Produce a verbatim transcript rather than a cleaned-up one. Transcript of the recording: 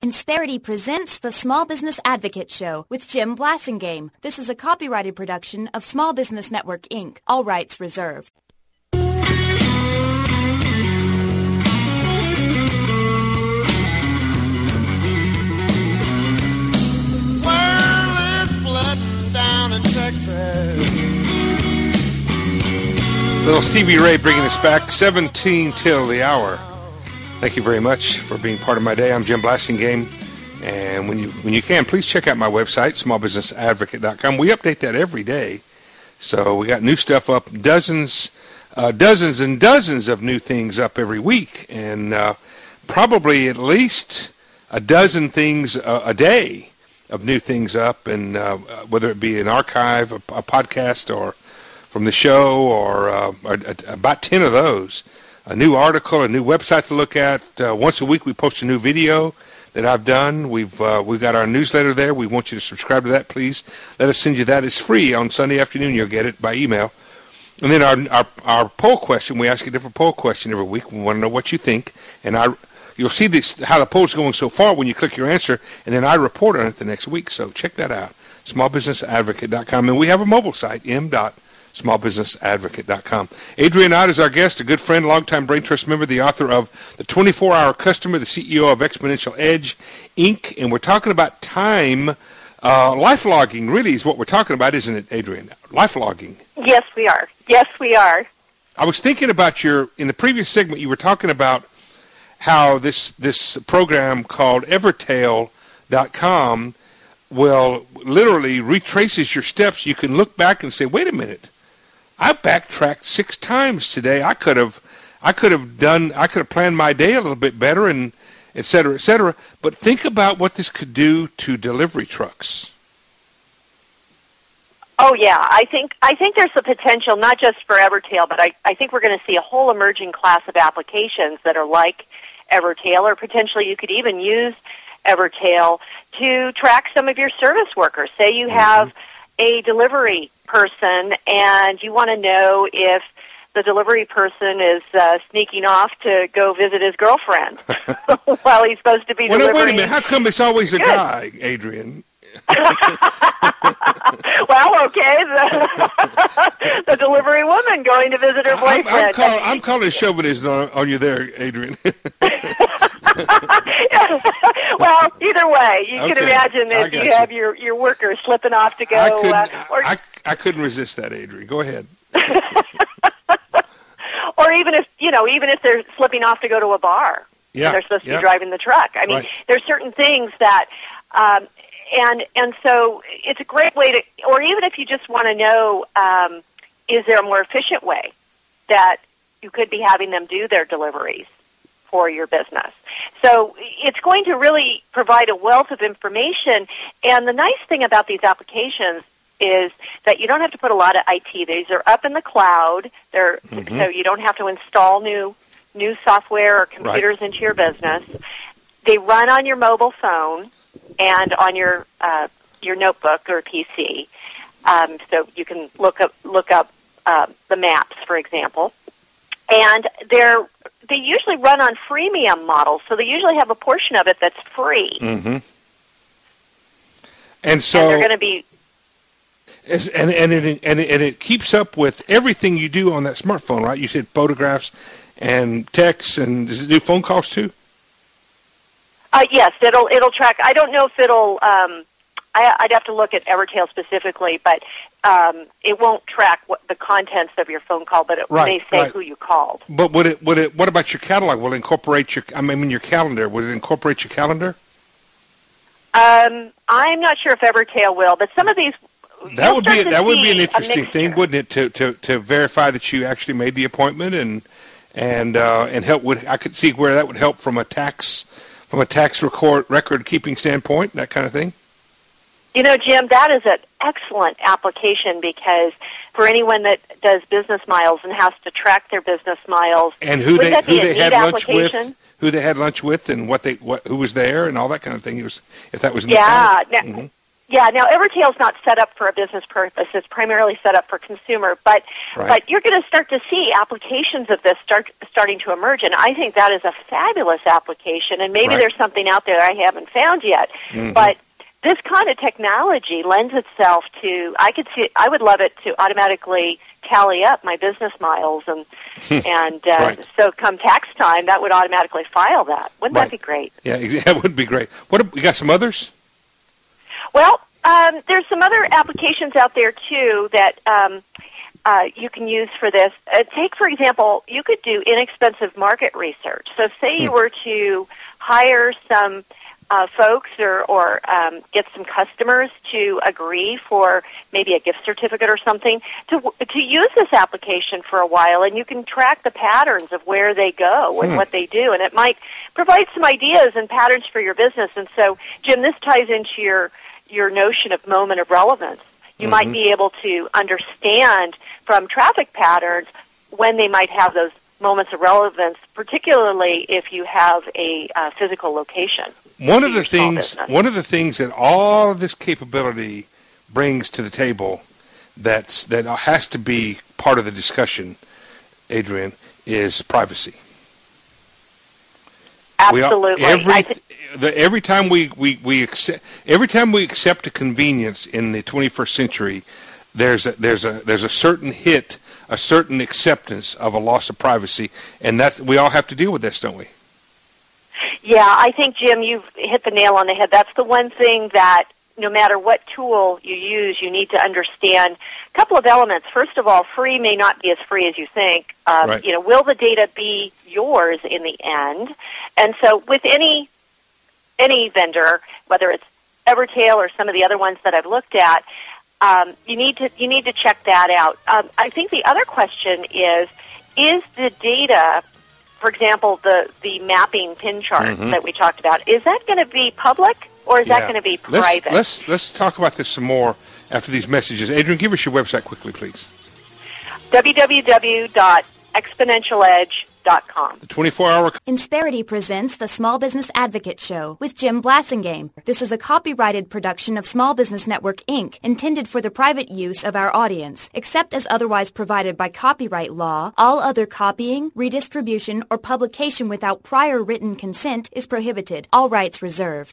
Insperity presents the Small Business Advocate Show with Jim Blasingame. This is a copyrighted production of Small Business Network, Incorporated. All rights reserved. Down in Texas. Little Stevie Ray bringing us back, seventeen till the hour. Thank you very much for being part of my day. I'm Jim Blasingame, and when you when you can, please check out my website, small business advocate dot com. We update that every day, so we got new stuff up, dozens, uh, dozens and dozens of new things up every week, and uh, probably at least a dozen things a, a day of new things up, and uh, whether it be an archive, a, a podcast, or from the show, or, uh, or uh, about ten of those. A new article, a new website to look at. Uh, once a week we post a new video that I've done. We've uh, we've got our newsletter there. We want you to subscribe to that, please. Let us send you that. It's free on Sunday afternoon. You'll get it by email. And then our our, our poll question, we ask a different poll question every week. We want to know what you think, and I You'll see this, how the poll's going so far when you click your answer, and then I report on it the next week. So check that out, small business advocate dot com. And we have a mobile site, m dot small business advocate dot com. Adrian Ott is our guest, a good friend, longtime Brain Trust member, the author of The twenty-four hour Customer, the C E O of Exponential Edge, Incorporated. And we're talking about time, uh, life logging, really is what we're talking about, isn't it, Adrian? Life logging. Yes, we are. Yes, we are. I was thinking about your, in the previous segment, you were talking about how this this program called Evertail dot com will literally retraces your steps. You can look back and say, wait a minute, I backtracked six times today. I could have I could have done I could have planned my day a little bit better, and et cetera, et cetera. But think about what this could do to delivery trucks. Oh yeah, I think I think there's the potential not just for Evertail, but I, I think we're going to see a whole emerging class of applications that are like Evertail, or potentially you could even use Evertail to track some of your service workers. Say you have a delivery person and you want to know if the delivery person is uh, sneaking off to go visit his girlfriend while he's supposed to be well, delivering. No, wait a minute. How come it's always a Good. guy, Adrian? Well, okay, the, the delivery woman going to visit her boyfriend. I'm, I'm, call, I'm calling chauvinism on, on you there, Adrian. Well, either way, you okay. can imagine if you, you have your, your workers slipping off to go. I couldn't, uh, or, I, I couldn't resist that, Adrian. Go ahead. Or even if you know, even if they're slipping off to go to a bar, yeah, and they're supposed to yeah. be driving the truck. I mean, right. There's certain things that. Um, And and so it's a great way to, or even if you just want to know, um, is there a more efficient way that you could be having them do their deliveries for your business? So it's going to really provide a wealth of information. And the nice thing about these applications is that you don't have to put a lot of I T. These are up in the cloud. They're mm-hmm. so you don't have to install new new software or computers right. into your business. They run on your mobile phone and on your uh, your notebook or P C, um, so you can look up look up uh, the maps, for example. And they're they usually run on freemium models, so they usually have a portion of it that's free. Mm-hmm. And so and they're going to be. As, and and it and it, and it keeps up with everything you do on that smartphone, right? You said photographs and texts, and does it do phone calls too? Uh, yes, it'll it'll track. I don't know if it'll. Um, I, I'd have to look at Evertail specifically, but um, it won't track what the contents of your phone call, but it right, may say right. who you called. But would it? Would it? What about your catalog? Will it incorporate your? I mean, your calendar. Would it incorporate your calendar? Um, I'm not sure if Evertail will, but some of these. That would be that would be an interesting mixture. thing, wouldn't it? To to to verify that you actually made the appointment and and uh, and help. Would I could see where that would help from a tax. From a tax record record keeping standpoint, that kind of thing? You know, Jim, that is an excellent application because for anyone that does business miles and has to track their business miles, and who they who they had lunch with, who they had lunch with, and what they what who was there, and all that kind of thing. It was if that was in yeah. the now, mm-hmm. Yeah, now Evertail's not set up for a business purpose. It's primarily set up for consumer, but Right. but you're going to start to see applications of this start starting to emerge, and I think that is a fabulous application, and maybe Right. there's something out there I haven't found yet. Mhm. But this kind of technology lends itself to, I could see, I would love it to automatically tally up my business miles, and and uh, Right. so come tax time, that would automatically file that. Wouldn't Right. that be great? Yeah, ex- that would be great. What you got? Some others? Well, um, there's some other applications out there too that um, uh, you can use for this. Uh, take, for example, you could do inexpensive market research. So say you Hmm. were to hire some uh, folks or, or um, get some customers to agree for maybe a gift certificate or something, to to use this application for a while, and you can track the patterns of where they go and Hmm. what they do, and it might provide some ideas and patterns for your business. And so, Jim, this ties into your your notion of moment of relevance. You Mhm. might be able to understand from traffic patterns when they might have those moments of relevance, particularly if you have a uh, physical location. One to of the your small things, business. one of the things that all of this capability brings to the table, that's that has to be part of the discussion, Adrienne, is privacy. We all- Absolutely. every I th- the, every time we, we, we accept every time we accept a convenience in the twenty-first century, there's a, there's a there's a certain hit, a certain acceptance of a loss of privacy, and that we all have to deal with this, don't we? Yeah, I think, Jim, you've hit the nail on the head. That's the one thing that no matter what tool you use, you need to understand a couple of elements. First of all, free may not be as free as you think. Um, Right. You know, will the data be yours in the end? And so with any any vendor, whether it's Evertail or some of the other ones that I've looked at, um, you need to you need to check that out. Um, I think the other question is, is the data, for example, the, the mapping pin chart Mhm. that we talked about, is that going to be public or is that Yeah. going to be Let's, private? let's let's talk about this some more after these messages. Adrienne, give us your website quickly, please. w w w dot exponential edge dot com. The twenty-four hour. Insperity presents the Small Business Advocate Show with Jim Blassingame. This is a copyrighted production of Small Business Network, Incorporated, intended for the private use of our audience. Except as otherwise provided by copyright law, all other copying, redistribution, or publication without prior written consent is prohibited. All rights reserved.